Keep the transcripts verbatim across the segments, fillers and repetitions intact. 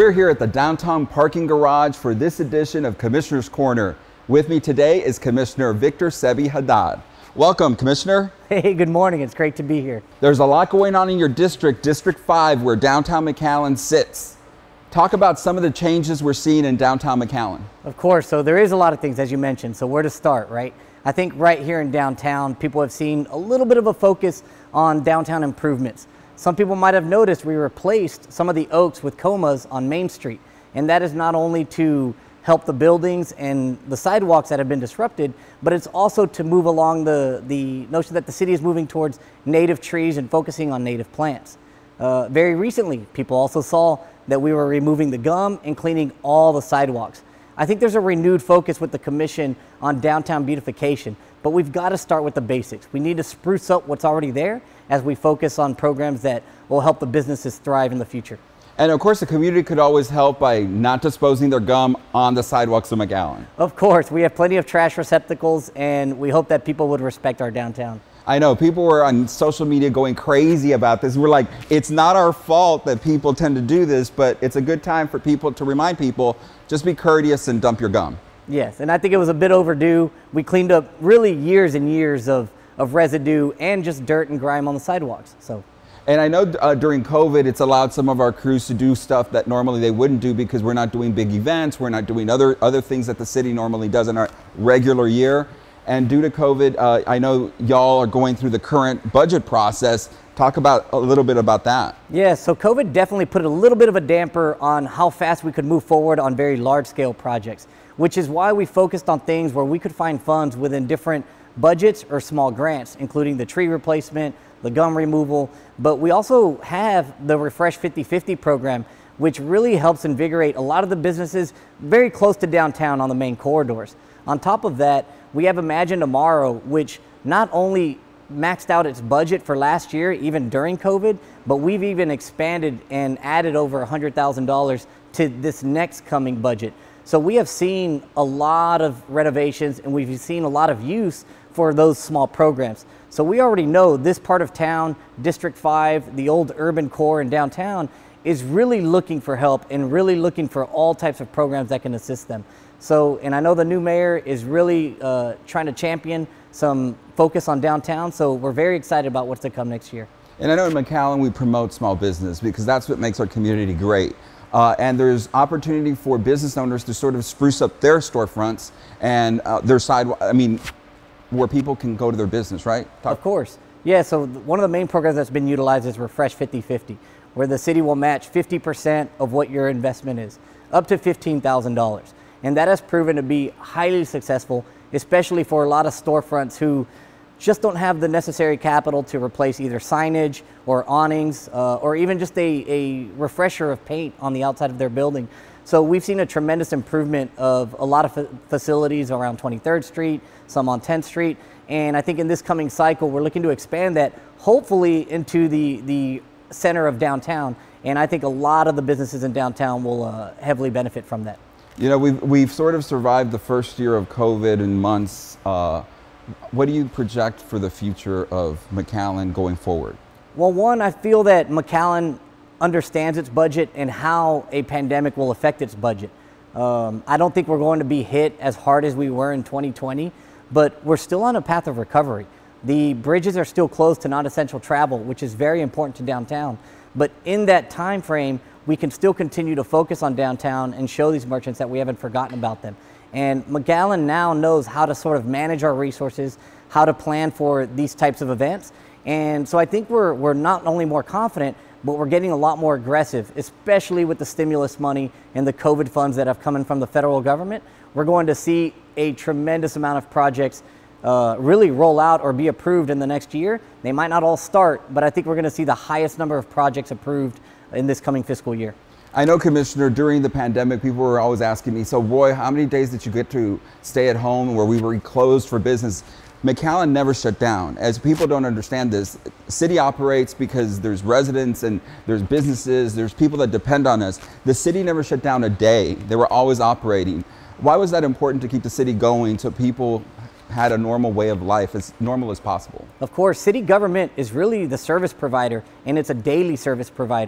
are here at the downtown parking garage for this edition of Commissioner's Corner. With me today is Commissioner Victor Sebi Haddad. Welcome, Commissioner. Hey, good morning. It's great to be here. There's a lot going on in your district, District five, where downtown McAllen sits. Talk about some of the changes we're seeing in downtown McAllen. Of course. So there is a lot of things, as you mentioned. So where to start, right? I think right here in downtown, people have seen a little bit of a focus on downtown improvements. Some people might have noticed we replaced some of the oaks with comas on Main Street. And that is not only to help the buildings and the sidewalks that have been disrupted, but it's also to move along the, the notion that the city is moving towards native trees and focusing on native plants. Uh, very recently, people also saw that we were removing the gum and cleaning all the sidewalks. I think there's a renewed focus with the commission on downtown beautification, but we've got to start with the basics. We need to spruce up what's already there as we focus on programs that will help the businesses thrive in the future. And of course, the community could always help by not disposing their gum on the sidewalks of McAllen. Of course, we have plenty of trash receptacles, and we hope that people would respect our downtown. I know people were on social media going crazy about this. We're like, it's not our fault that people tend to do this, but it's a good time for people to remind people, just be courteous and dump your gum. Yes, and I think it was a bit overdue. We cleaned up really years and years of, of residue and just dirt and grime on the sidewalks. So. And I know uh, during COVID, it's allowed some of our crews to do stuff that normally they wouldn't do because we're not doing big events. We're not doing other, other things that the city normally does in our regular year. And due to COVID, uh, I know y'all are going through the current budget process. Talk about a little bit about that. Yeah, so COVID definitely put a little bit of a damper on how fast we could move forward on very large scale projects, which is why we focused on things where we could find funds within different budgets or small grants, including the tree replacement, the gum removal, but we also have the Refresh fifty fifty program, which really helps invigorate a lot of the businesses very close to downtown on the main corridors. On top of that, we have Imagine Tomorrow, which not only maxed out its budget for last year, even during COVID, but we've even expanded and added over one hundred thousand dollars to this next coming budget. So we have seen a lot of renovations and we've seen a lot of use for those small programs. So we already know this part of town, District five, the old urban core in downtown, is really looking for help and really looking for all types of programs that can assist them. So, and I know the new mayor is really uh, trying to champion some focus on downtown, so we're very excited about what's to come next year. And I know in McAllen we promote small business because that's what makes our community great. Uh, and there's opportunity for business owners to sort of spruce up their storefronts and uh, their sidewalk, I mean, where people can go to their business, right? Talk. Of course. Yeah, so one of the main programs that's been utilized is Refresh fifty fifty, where the city will match fifty percent of what your investment is, up to fifteen thousand dollars. And that has proven to be highly successful, especially for a lot of storefronts who just don't have the necessary capital to replace either signage or awnings uh, or even just a, a refresher of paint on the outside of their building. So we've seen a tremendous improvement of a lot of fa facilities around twenty-third Street, some on tenth Street. And I think in this coming cycle, we're looking to expand that hopefully into the, the center of downtown. And I think a lot of the businesses in downtown will uh, heavily benefit from that. You know, we've, we've sort of survived the first year of COVID in months. Uh, what do you project for the future of McAllen going forward? Well, one, I feel that McAllen understands its budget and how a pandemic will affect its budget. Um, I don't think we're going to be hit as hard as we were in twenty twenty, but we're still on a path of recovery. The bridges are still closed to non-essential travel, which is very important to downtown. But in that time frame, we can still continue to focus on downtown and show these merchants that we haven't forgotten about them. And McAllen now knows how to sort of manage our resources, how to plan for these types of events. And so I think we're, we're not only more confident, but we're getting a lot more aggressive, especially with the stimulus money and the COVID funds that have come in from the federal government. We're going to see a tremendous amount of projects uh, really roll out or be approved in the next year. They might not all start, but I think we're going to see the highest number of projects approved in this coming fiscal year. I know, Commissioner, during the pandemic, people were always asking me, so Roy, how many days did you get to stay at home where we were closed for business? McAllen never shut down. As people don't understand this, city operates because there's residents and there's businesses, there's people that depend on us. The city never shut down a day. They were always operating. Why was that important to keep the city going so people had a normal way of life, as normal as possible? Of course, city government is really the service provider, and it's a daily service provider.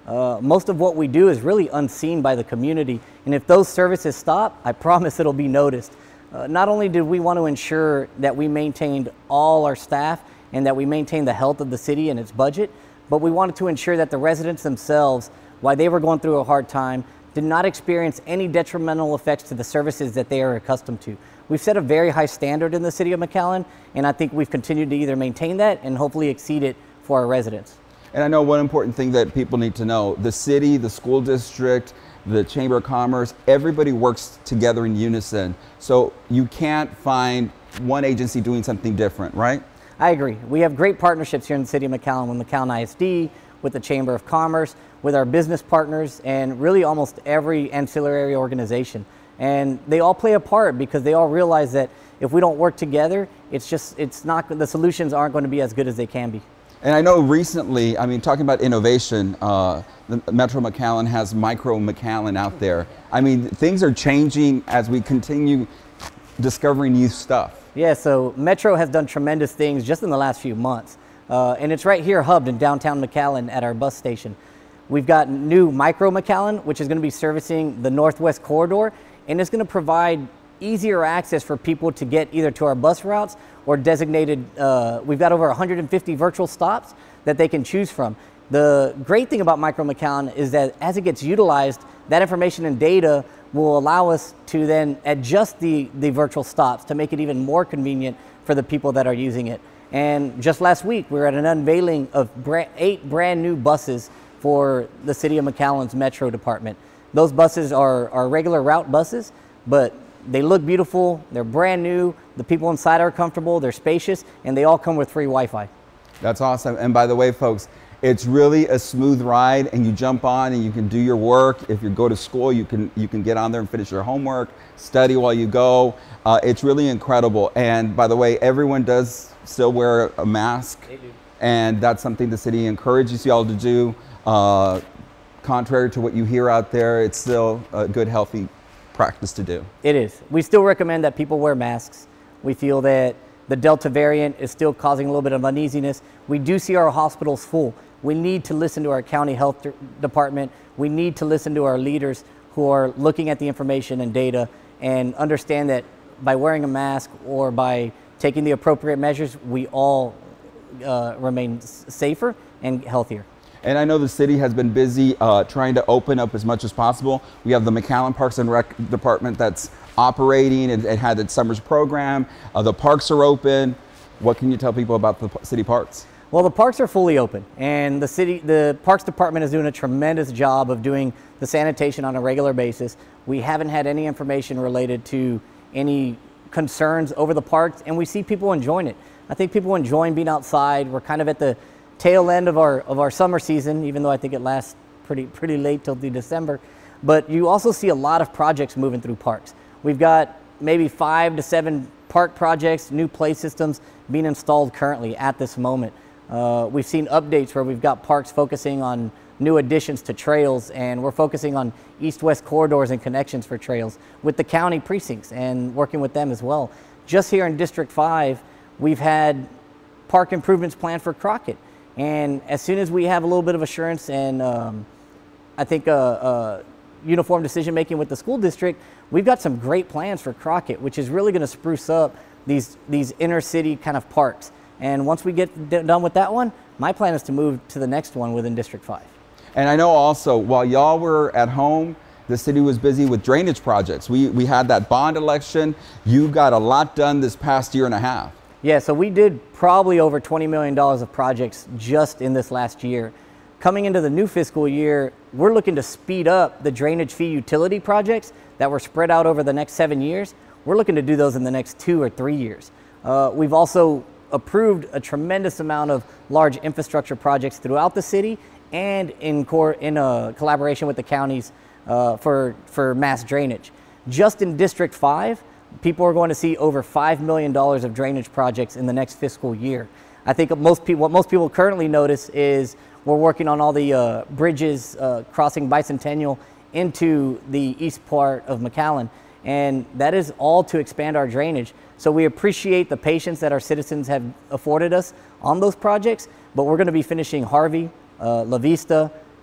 Uh, most of what we do is really unseen by the community, and if those services stop, I promise it'll be noticed. Uh, not only did we want to ensure that we maintained all our staff and that we maintained the health of the city and its budget, but we wanted to ensure that the residents themselves, while they were going through a hard time, did not experience any detrimental effects to the services that they are accustomed to. We've set a very high standard in the city of McAllen, and I think we've continued to either maintain that and hopefully exceed it for our residents. And I know one important thing that people need to know, the city, the school district, the Chamber of Commerce, everybody works together in unison. So you can't find one agency doing something different, right? I agree. We have great partnerships here in the city of McAllen with McAllen I S D, with the Chamber of Commerce, with our business partners, and really almost every ancillary organization. And they all play a part because they all realize that if we don't work together, it's just, it's not, the solutions aren't going to be as good as they can be. And I know recently, I mean, talking about innovation, uh, the Metro McAllen has Micro McAllen out there. I mean, things are changing as we continue discovering new stuff. Yeah, so Metro has done tremendous things just in the last few months. Uh, and it's right here hubbed in downtown McAllen at our bus station. We've got new Micro McAllen, which is going to be servicing the Northwest Corridor, and it's going to provide easier access for people to get either to our bus routes or designated, uh, we've got over one hundred fifty virtual stops that they can choose from. The great thing about Micro McAllen is that as it gets utilized, that information and data will allow us to then adjust the, the virtual stops to make it even more convenient for the people that are using it. And just last week, we were at an unveiling of brand, eight brand new buses for the city of McAllen's Metro department. Those buses are, are regular route buses, but they look beautiful, they're brand new, the people inside are comfortable, they're spacious, and they all come with free Wi-Fi. That's awesome. And by the way, folks, it's really a smooth ride, and you jump on and you can do your work. If you go to school, you can you can get on there and finish your homework, study while you go. Uh, it's really incredible. And by the way, everyone does still wear a mask. They do. And that's something the city encourages you all to do. Uh, contrary to what you hear out there, it's still a good, healthy practice to do. It is. We still recommend that people wear masks. We feel that the Delta variant is still causing a little bit of uneasiness. We do see our hospitals full. We need to listen to our county health de- department. We need to listen to our leaders who are looking at the information and data and understand that by wearing a mask or by taking the appropriate measures, we all uh, remain s- safer and healthier. And I know the city has been busy uh, trying to open up as much as possible. We have the McAllen Parks and Rec department that's operating. It, it had its summer's program. Uh, the parks are open. What can you tell people about the p- city parks? Well, the parks are fully open, and the city, the Parks Department is doing a tremendous job of doing the sanitation on a regular basis. We haven't had any information related to any concerns over the parks, and we see people enjoying it. I think people enjoying being outside. We're kind of at the tail end of our of our summer season, even though I think it lasts pretty pretty late till the December. But you also see a lot of projects moving through parks. We've got maybe five to seven park projects, new play systems being installed currently at this moment. Uh, we've seen updates where we've got parks focusing on new additions to trails, and we're focusing on east-west corridors and connections for trails with the county precincts and working with them as well. Just here in District five, we've had park improvements planned for Crockett. And as soon as we have a little bit of assurance and um, I think uh, uh, uniform decision making with the school district, we've got some great plans for Crockett, which is really going to spruce up these, these inner city kind of parks. And once we get d- done with that one, my plan is to move to the next one within District five. And I know also, while y'all were at home, the city was busy with drainage projects. We, we had that bond election. You got a lot done this past year and a half. Yeah, so we did probably over twenty million dollars of projects just in this last year. Coming into the new fiscal year, we're looking to speed up the drainage fee utility projects that were spread out over the next seven years. We're looking to do those in the next two or three years. Uh, we've also approved a tremendous amount of large infrastructure projects throughout the city and in, cor- in a collaboration with the counties uh, for, for mass drainage. Just in District five, people are going to see over five million dollars of drainage projects in the next fiscal year. I think most people, what most people currently notice is we're working on all the uh, bridges uh, crossing Bicentennial into the east part of McAllen, and that is all to expand our drainage. So we appreciate the patience that our citizens have afforded us on those projects, but we're going to be finishing Harvey, uh, La Vista,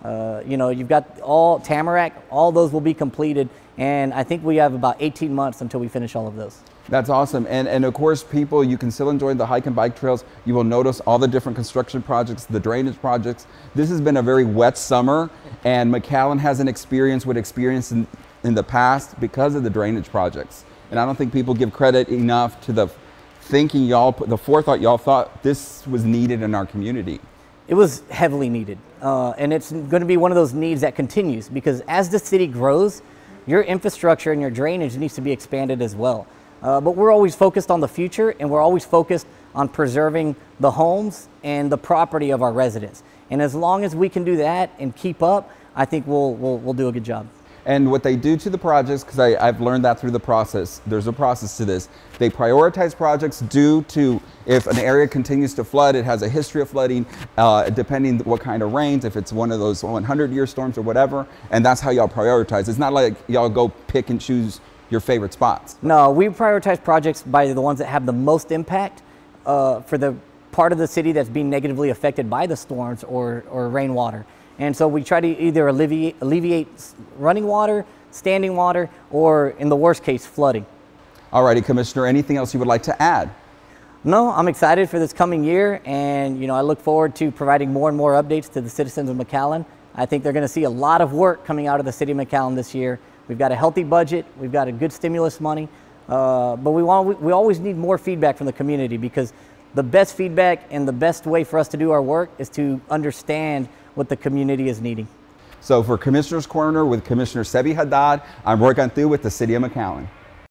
Uh, you know, you've got all Tamarack, all those will be completed, and I think we have about eighteen months until we finish all of those. That's awesome. And, and of course, people, you can still enjoy the hike and bike trails. You will notice all the different construction projects, the drainage projects. This has been a very wet summer, and McAllen has an experience with experience in, in the past because of the drainage projects. And I don't think people give credit enough to the thinking y'all, the forethought y'all thought this was needed in our community. It was heavily needed. Uh, and it's going to be one of those needs that continues, because as the city grows, your infrastructure and your drainage needs to be expanded as well. Uh, but we're always focused on the future, and we're always focused on preserving the homes and the property of our residents. And as long as we can do that and keep up, I think we'll, we'll, we'll do a good job. And what they do to the projects, because I've learned that through the process, there's a process to this. They prioritize projects due to if an area continues to flood, it has a history of flooding, uh, depending what kind of rains, if it's one of those hundred year storms or whatever, and that's how y'all prioritize. It's not like y'all go pick and choose your favorite spots. No, we prioritize projects by the ones that have the most impact uh, for the part of the city that's being negatively affected by the storms or, or rainwater. And so we try to either alleviate, alleviate running water, standing water, or in the worst case, flooding. Alrighty, Commissioner, anything else you would like to add? No, I'm excited for this coming year, and you know, I look forward to providing more and more updates to the citizens of McAllen. I think they're going to see a lot of work coming out of the city of McAllen this year. We've got a healthy budget, we've got a good stimulus money, uh, but we, want, we, we always need more feedback from the community, because the best feedback and the best way for us to do our work is to understand what the community is needing. So for Commissioner's Corner with Commissioner Sebi Haddad, I'm Roy Cantu with the City of McAllen.